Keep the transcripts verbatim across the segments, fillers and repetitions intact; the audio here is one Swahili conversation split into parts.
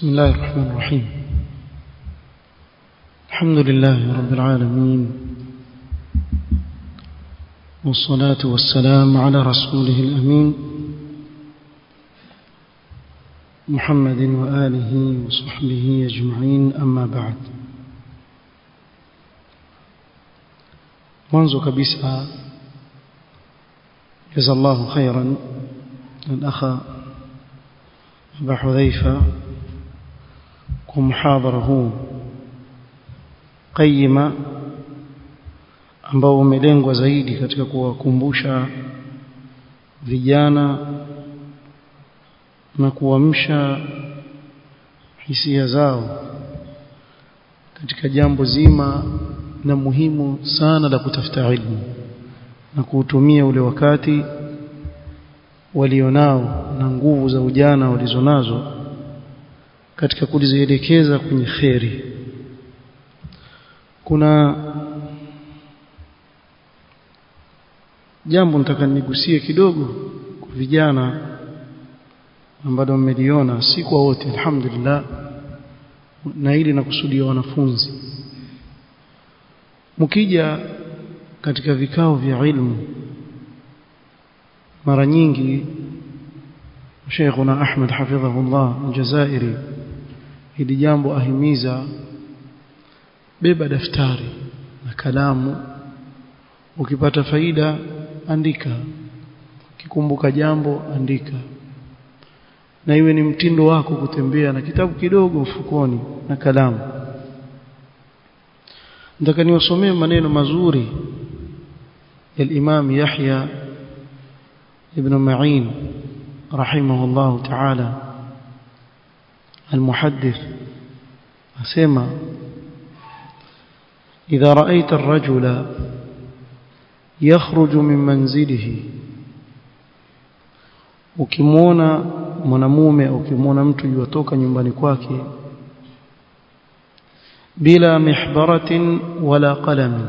بسم الله الرحمن الرحيم. الحمد لله رب العالمين، والصلاة والسلام على رسوله الأمين محمد وآله وصحبه أجمعين، أما بعد. منذ كبسة جزا الله خيرا الأخ أبا حذيفة kumhadharahu qayyima ambao umelengwa zaidi katika kuwakumbusha vijana na kuamsha hisia zao katika jambo zima na muhimu sana la kutafuta ilmu na kuutumia ule wakati walionao na nguvu za ujana walizonazo katika kuzielekeza kwenye khairi. Kuna jambo nataka nigusie kidogo kwa vijana ambao mmeliona, si kwa wote alhamdulillah, na ili nakusudia wanafunzi. Mkija katika vikao vya ilmu, mara nyingi Sheikhuna Ahmed hafidhahullah Aljazairi hili jambo ahimiza, beba daftari na kalamu, ukipata faida andika, ukikumbuka jambo andika, na iwe ni mtindo wako kutembea na kitabu kidogo mfukoni na kalamu. Nataka niwasomee maneno mazuri ya Imam Yahya ibn Ma'in رحمه الله تعالى المحدث أسمع: إذا رأيت الرجل يخرج من منزله، ukimwona mwanamume au ukimwona mtu yutoka nyumbani kwake, bila mihbaratin wala qalam,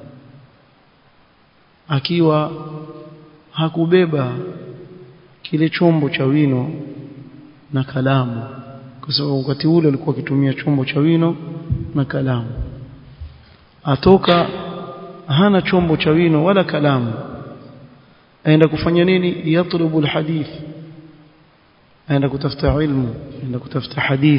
akiwa hakubeba kile chombo cha wino na kalamu, kwa sababu wakati ule alikuwa akitumia chombo cha wino na kalamu. Atoka hana chombo cha wino wala kalamu, aenda kufanya nini? Yatlubu alhadith, aenda kutafuta ilmu, aenda kutafuta hadith.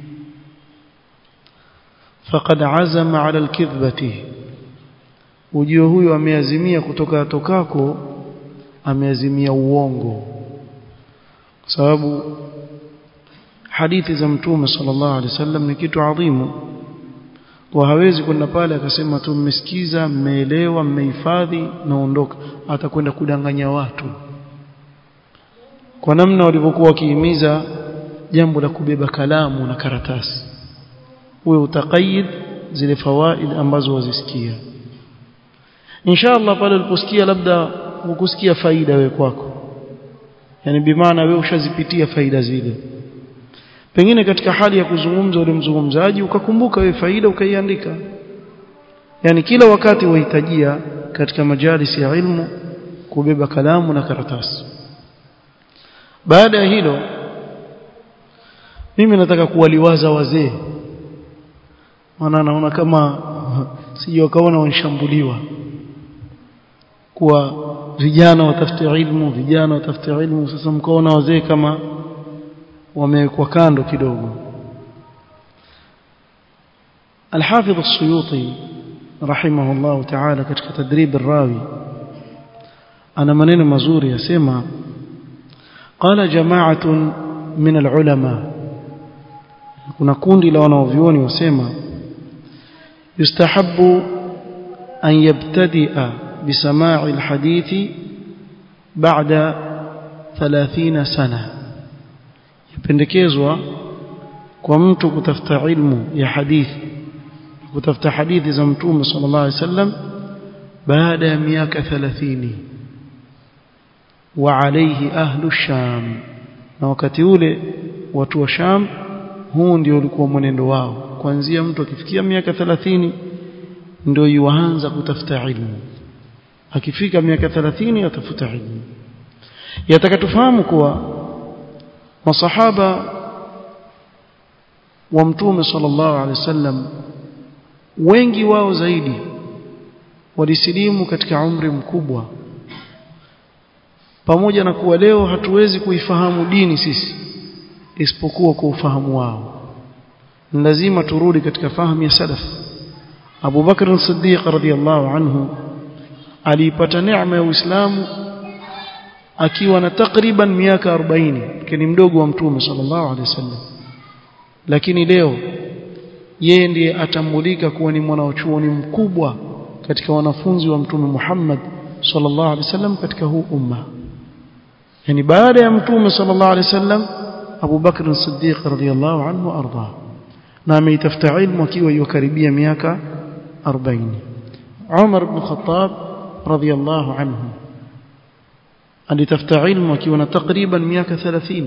Faqad azama ala alkidhbati, ujio huyo ameazimia kutoka atokako, ameazimia uongo. Kwa sababu hadithi za Mtume sallallahu alaihi wasallam ni kitu adhimu, kwa hawezi kwenda pale akasema tu mmesikiza, mmeelewa, mmehifadhi naondoka. Atakwenda kudanganya watu, kwa namna walivyokuwa wakihimiza jambo la kubeba kalamu na karatasi. Wewe utaqayyid zile fawaid ambazo wazisikia. Inshallah pale uliposikia labda ukusikia faida wewe kwako, yani bimaana wewe ushazipitia faida zile, pengine katika hali ya kuzungumza ule mzungumzaji ukakumbuka wewe faida ukaiandika. Yani kila wakati wahitajia katika majalisi ya ilmu kubeba kalamu na karatasi. Baada ya hilo, mimi nataka kuwaliwaza wazee, maana naona kama sije wakaona wanishambuliwa kwa vijana watafuta ilmu, vijana watafuta ilmu. Sasa mkaona wazee kama wamewekwa kando kidogo. Al-Hafidh As-Suyuti rahimahullah ta'ala katika Tadrib Ar-Rawi ana maneno mazuri, yasema: qala jama'atun min al-ulama, kuna kundi la wanavyuoni wasema, yustahabbu an yabtadi'a بسماع الحديث بعد ثلاثين سنة. يpendekezwa kwa mtu kutafuta ilmu ya hadithi, kutafuta hadithi za Mtume sallallahu alaihi wasallam baada ya miaka thelathini. Wa alayhi ahlu Sham, na wakati ule watu wa Sham huu ndio ulikuwa mwenendo wao. Kuanzia mtu akifikia miaka thelathini ndio yuanza kutafuta ilmu, akifika miaka thelathini atafuta ilmu. Yataka tufahamu kuwa masahaba wa mtume sallallahu alaihi wasallam wengi wao zaidi walisilimu katika umri mkubwa, pamoja na kuwa leo hatuwezi kuifahamu dini sisi isipokuwa kwa ufahamu wao. Lazima turudi katika fahamu ya salaf. Abu Bakr as-Siddiq radhiyallahu anhu alipata neema ya Uislamu akiwa na takriban miaka arobaini, kini mdogo wa mtume sallallahu alaihi wasallam, lakini leo yeye ndiye atambulika kuwa ni mwanachuoni mkubwa katika wanafunzi wa mtume Muhammad sallallahu alaihi wasallam katika huu umma. Yani baada ya mtume sallallahu alaihi wasallam Abu Bakr as-Siddiq radhiyallahu anhu arda, na ameitafuta ilmu akiwa yukaribia miaka arobaini. Umar ibn Khattab radhiyallahu anhu alitafuta ilmu akiwa na takriban miaka thelathini,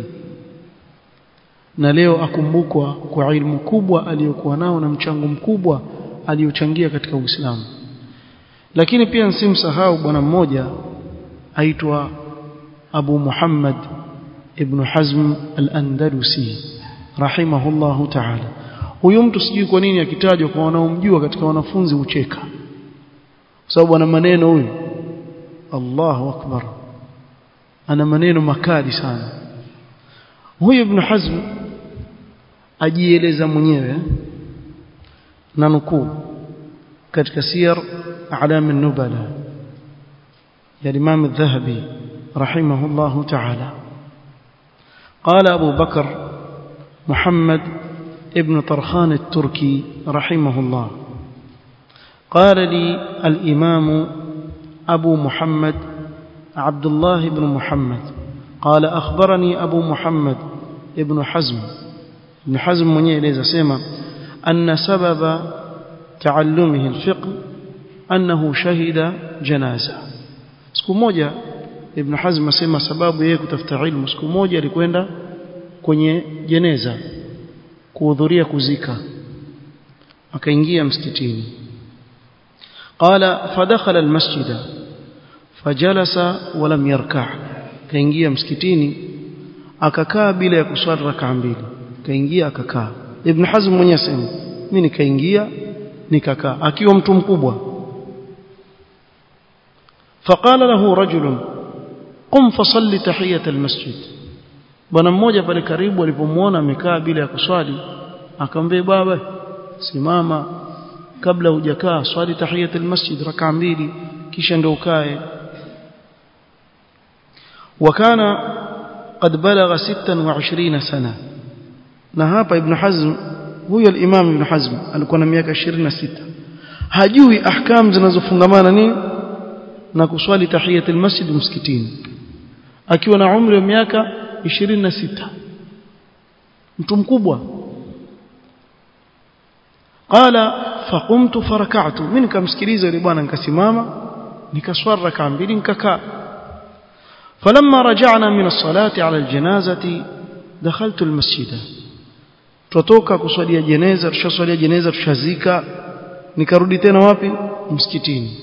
na leo akumbukwa kwa ilmu kubwa aliyokuwa nao na mchango mkubwa aliyochangia katika Uislamu. Lakini pia nsimsahau bwana mmoja aitwa Abu Muhammad ibn Hazm al-Andalusi rahimahullahu ta'ala. Huyu mtu sijui kwa nini akitajwa kwa wanaomjua katika wanafunzi ucheka, sababu ana maneno huyu, Allahu akbar, ana maneno makali sana. Huyu Ibn Hazm ajieleza mwenyewe na nukuu katika Siyar A'lam an-Nubala ya Imam al-Dhahabi rahimahullahu ta'ala. قال أبو بكر محمد ابن طرخان التركي رحمه الله: قال لي الإمام أبو محمد عبد الله بن محمد قال أخبرني أبو محمد ابن حزم ابن حزم من يليز سيما أن سبب تعلمه الفقه أنه شهد جنازة. siku moja Ibn Hazm asema sababu yeye kutafuta ilmu, siku moja alikwenda kwenye jeneza kuhudhuria kuzika, akaingia msikitini. Qala fadakhala almasjida fajalasa wa lam yarka', kaingia msikitini akakaa bila ya kuswali rak'a mbili, kaingia akakaa. Ibn Hazm mwenyewe asema mimi nikaingia nikakaa, akiwa mtu mkubwa. Faqala lahu rajulun qum fasalli tahiyat almasjid. Bwana mmoja pale karibu alipomuona amekaa bila ya kuswali, akamwambia baba, simama, kabla hujakaa swali tahiyat almasjid rak'a mbili kisha ndio ukae. Wakana qad balagha sita wa ishirini sana, na hapa Ibn Hazm, huyo al-Imam Ibn Hazm alikuwa na miaka ishirini na sita, hajui ahkam zinazofungamana nini na kuswali tahiyat almasjid msikitini, akiwa na umri wa miaka ishirini na sita, mtu mkubwa. Qala faqumtu faraka'tu, mimi nikamsikiliza yule bwana, nikasimama nikaswali rak'a mbili nikakaa. فلما رجعنا من الصلاة على الجنازة دخلت المسجد. tutoka kuswalia jeneza, tushaswalia jeneza, tushazika, nikarudi tena wapi? Msikitini.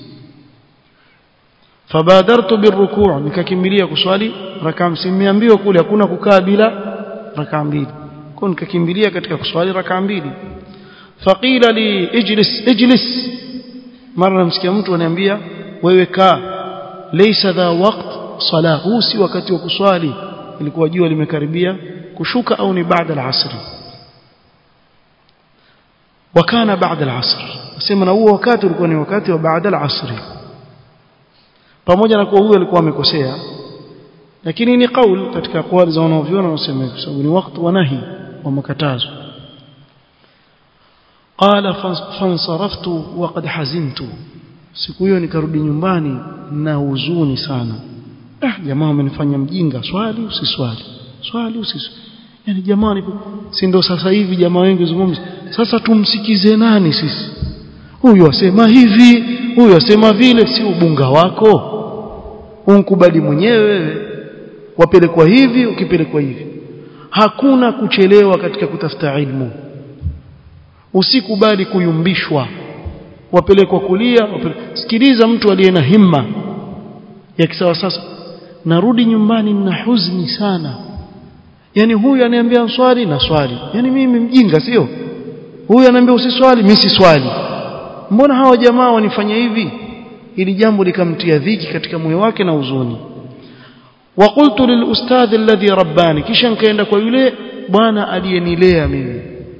fabadartu birruku', nikakimbilia kuswali rak'a mbili. Nimeambiwa kule hakuna kukaa bila rak'a mbili, kwa nikakimbilia katika kuswali rak'a mbili. faqila li ijlis ijlis, mara namsikia mtu ananiambia wewe kaa, laysa dha waqt sala, huu si wakati wa kuswali. Ilikuwa jua limekaribia kushuka au ni baada al-asr, wakana baada al-asr, nasema na huo wakati ulikuwa ni wakati wa baada al-asr. Pamoja na kuwa huyo alikuwa amekosea, lakini ni kauli katika kauli za wanaoviona wanasema kwa sababu ni wakati wa nahi wa makatazo. Qala fansaraftu wa qad hazintu, siku hiyo nikarudi nyumbani na huzuni sana. Ah, jamaa amenifanya mjinga, swali usiswali, swali usiswali. Yani jamani, si ndio sasa hivi jamaa wengi zungumza, sasa tumsikize nani sisi? Huyu asema hivi, huyu asema vile, si ubunga wako. Unkubali mwenyewe wewe, wapelekwa hivi ukipelekwa hivi. Hakuna kuchelewa katika kutafuta ilmu. Usikubali kuyumbishwa, wapelekwa kulia, wapelekwa. Sikiliza mtu aliye na himma ya kisawa. Sasa narudi nyumbani na huzuni sana, yani huyu ananiambia swali na swali, yani mimi mjinga sio? Huyu ananiambia usiswali, mimi si swali. Mbona hawa jamaa wanifanya hivi? Ili jambo likamtia dhiki katika moyo wake na huzuni. Wa qultu lil ustadh alladhi rabbani, kisha nikaenda kwa yule bwana aliyenilea mimi,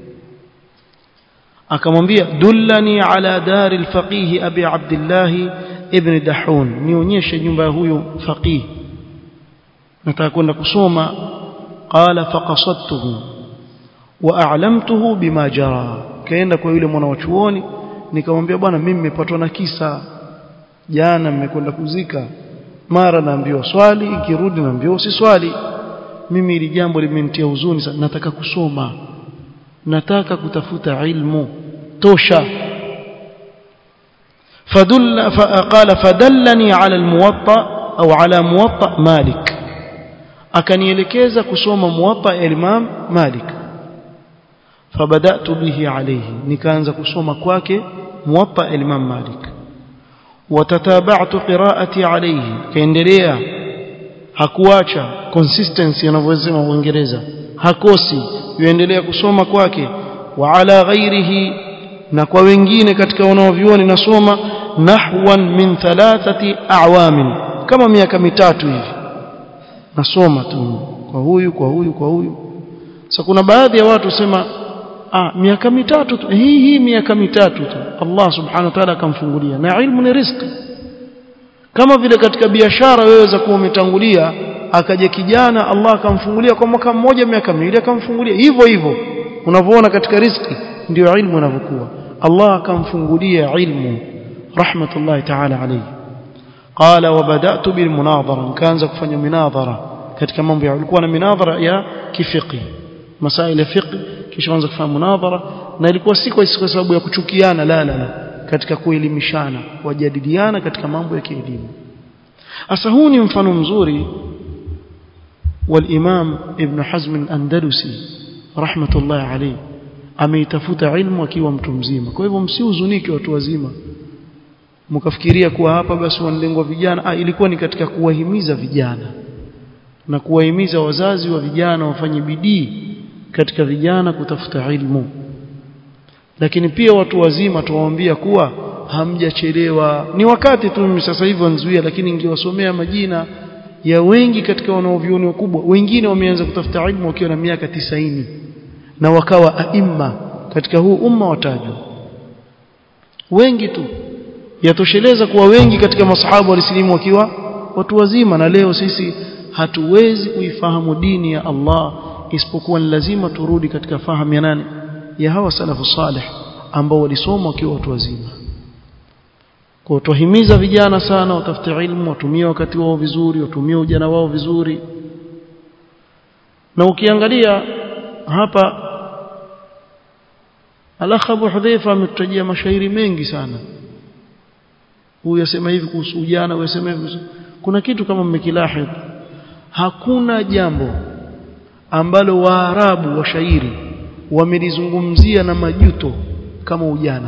akamwambia dullani ala dari alfaqih abi abdullah ibn dahun, nionyeshe nyumba ya huyo faqih, nataka kwenda kusoma. Qala faqasadtuhu wa a'lamtuhu bima jara, kaenda kwa yule mwanachuoni nikamwambia bwana mimi nimepatwa na kisa jana, nimekwenda kuzika, mara naambiwa swali, ikirudi naambiwa usiswali. Mimi ili jambo limenitia huzuni sana, nataka kusoma, nataka kutafuta ilmu tosha. fadulla faqala fadallani ala almuwatta au ala muwatta Malik, akanielekeza kusoma muwatta ya Imam Malik. fabadatu bihi alayhi, nikaanza kusoma kwake muwatta ya Imam Malik. watataba'tu qira'ati alayhi, kaendelea, hakuacha consistency anavyosema Uingereza, hakosi, yuendelea kusoma kwake. wa ala ghairihi, na kwa wengine katika wanaovioni nasoma nahwan min thalathati a'wamin, kama miaka mitatu hivi nasoma tu kwa huyu kwa huyu kwa huyu. Sasa kuna baadhi ya watu sema ah miaka mitatu tu, hii hii miaka mitatu tu Allah subhanahu wa ta'ala akamfungulia. Na ilmu ni riziki, kama vile katika biashara wewe za kuwa umetangulia, akaja kijana Allah akamfungulia kwa mwaka mmoja miaka miwili akamfungulia, hivyo hivyo unavyoona katika riziki ndio ilmu inavyokuwa. Allah akamfungulia ilmu rahmatullahi ta'ala alayhi. Qala wa bada'tu bil munadhara, nikaanza kufanya minadhara katika mambo ya, ulikuwa na minadhara ya kifiqh, masaila ya fiqh, kisha anza kufanya munadhara. Na ilikuwa si kwa sababu ya kuchukiana, la la la, katika kuelimishana, wajadiliana katika mambo ya kielimu. Asa huu ni mfano mzuri والإمام ابن حزم الأندلسي رحمة الله عليه ameitafuta ilmu akiwa mtu mzima. Kwa hivyo msiuzunike watu wazima mkafikiria kuwa hapa basi wanalengwa vijana. Ah, ilikuwa ni katika kuwahimiza vijana na kuwahimiza wazazi wa vijana wafanye bidii katika vijana kutafuta ilmu. Lakini pia watu wazima tuwaambia kuwa hamjachelewa, ni wakati tu sasa hivi wanzuia, lakini ingewasomea majina ya wengi katika wanaovioni wakubwa, wengine wameanza kutafuta ilmu wakiwa na miaka tisaini na wakawa aima katika huu umma watajwa wengi tu. Yatosheleza kuwa wengi katika masahaba walisilimu wakiwa watu wazima. Na leo sisi hatuwezi kuifahamu dini ya Allah isipokuwa ni lazima turudi katika fahamu ya nani? Ya hawa salafu salih ambao walisoma wakiwa watu wazima. Kwa tuhimiza vijana sana watafute ilmu, watumie wakati wao vizuri, watumie ujana wao vizuri. Na ukiangalia hapa Al-Akh Abu Hudhaifa ametutajia mashairi mengi sana. Huyu yasema hivi kuhusu ujana, huyu yasema hivi. Kuna kitu kama mmekilahidh, hakuna jambo ambalo Waarabu washairi wamelizungumzia na majuto kama ujana.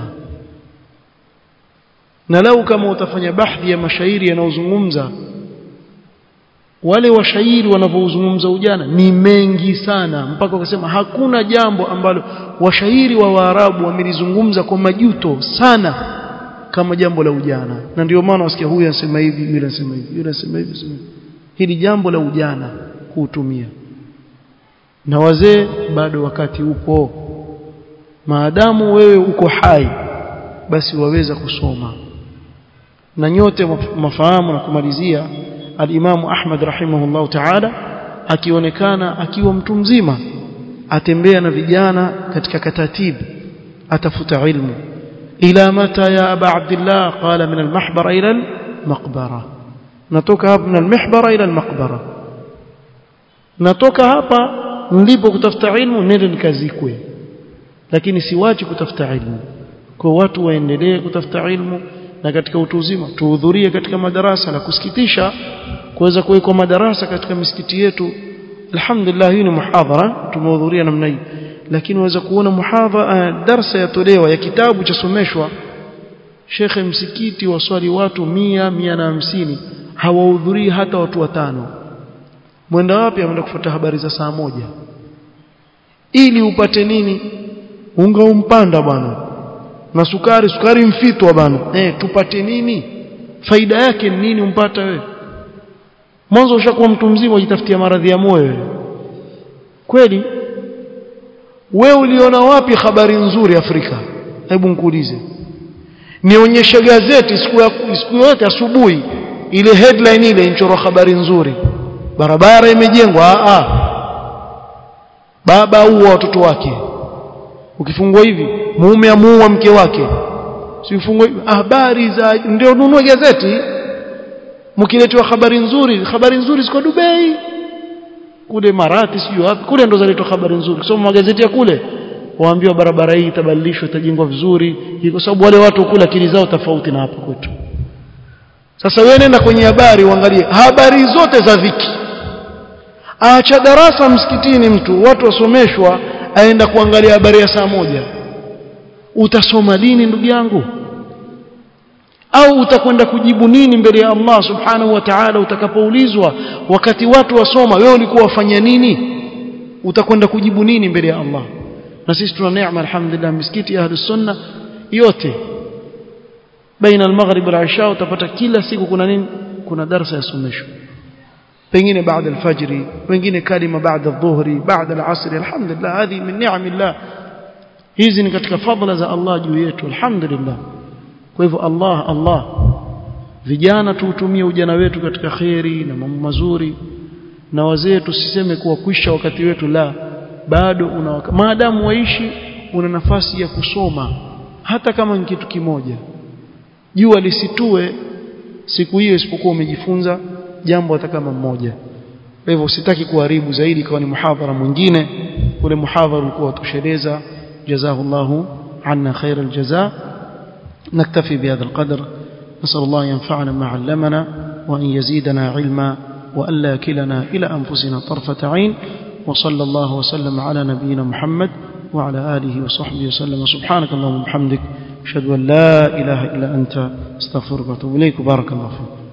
Na lau kama utafanya bahthi ya mashairi yanayozungumza wale washairi wanavyozungumza ujana ni mengi sana, mpaka wakasema hakuna jambo ambalo washairi wa Waarabu wamelizungumza kwa majuto sana kama jambo la ujana. Na ndio maana wasikia huyu anasema hivi, yule anasema hivi, yule anasema hivi. Hili jambo la ujana kuutumia. Na wazee bado wakati upo, maadamu wewe uko hai basi waweza kusoma. Na nyote mafahamu na kumalizia, al-Imam Ahmad rahimahullah ta'ala akionekana akiwa mtu mzima atembea na vijana katika katatibu atafuta ilmu. Ila mata ya Aba Abdullah? Qala min al-mahbara ila al-maqbara. Natoka hapa min al-mahbara ila al-maqbara, natoka hapa nilipo kutafuta ilmu nende nikazikwe, lakini siwachi kutafuta ilmu. Kwa watu waendelee kutafuta ilmu, na katika utu uzima tuhudhurie katika madarasa. Na kusikitisha kuweza kuwekwa madarasa katika misikiti yetu. Alhamdulillah, hii ni muhadhara tumehudhuria namna hii, lakini waweza kuona muhadhara darasa yatolewa ya kitabu cha someshwa, shekhe msikiti waswali watu mia, mia na hamsini, hawahudhurii hata watu watano. mwenda wapi? Ameenda kufuata habari za saa moja. Ili upate nini? Unga umpanda bwana na sukari sukari mfitwa bwana. Eh, tupate nini? Faida yake ni nini umpata wewe? Mwanzo ushakuwa mtu mzima ujitafutia maradhi ya moyo wewe. Kweli? Wewe uliona wapi habari nzuri Afrika? Hebu nikuulize. Nionyeshe gazeti siku ya siku yote asubuhi ile headline ile inchoro habari nzuri. Barabara imejengwa, a a. Baba au watoto wake. Ukifungwa hivi, mume amuua mke wake. Si ufungwe habari za ndio nunue gazeti. Mkiletwa habari nzuri, habari nzuri ziko Dubai. Kule Marati sio wapi, kule ndo zaletwa habari nzuri. Kusoma magazeti ya kule, waambiwa barabara hii itabadilishwa, itajengwa vizuri, kwa sababu wale watu kula akili zao tofauti na hapo kwetu. Sasa wewe nenda kwenye habari uangalie habari zote za dhiki. Aacha darasa msikitini mtu, watu wasomeshwa, aenda kuangalia habari ya saa moja. Utasoma dini ndugu yangu? Au utakwenda kujibu nini mbele ya Allah subhanahu wa ta'ala utakapoulizwa wakati watu wasoma wewe ulikuwa wafanya nini? Utakwenda kujibu nini mbele ya Allah? Na sisi tuna neema alhamdulillah, misikiti ya Ahlus Sunna yote baina al-maghrib wal-isha utapata kila siku kuna nini? Kuna darasa ya somesho. Pengine baada al-fajr, pengine kalima baada adh-dhuhri, baada al-asr. Alhamdulillah, hadi min ni'amillah. Hizi ni katika fadhila za Allah juu yetu, alhamdulillah. Kwa hivyo Allah Allah vijana tuutumie ujana wetu katika khairi na mambo mazuri, na wazee tusiseme kuwa kwisha wakati wetu, la, bado una maadamu waishi una nafasi ya kusoma hata kama ni kitu kimoja. Jua lisitue siku hiyo isipokuwa umejifunza jambo hata kama mmoja. Kwa hivyo usitaki kuharibu zaidi kwa ni muhadhara mwingine. Ule muhadhara ulikuwa tusheleza. Jazahullahu anna khairal jazaa. نكتفي بهذا القدر. نسأل الله ينفعنا ما علمنا وأن يزيدنا علما وألا يكلنا إلى أنفسنا طرفة عين. وصلى الله وسلم على نبينا محمد وعلى آله وصحبه وسلم. سبحانك اللهم وبحمدك أشهد أن لا إله إلا أنت استغفرك وأتوب إليك. بارك الله فيك.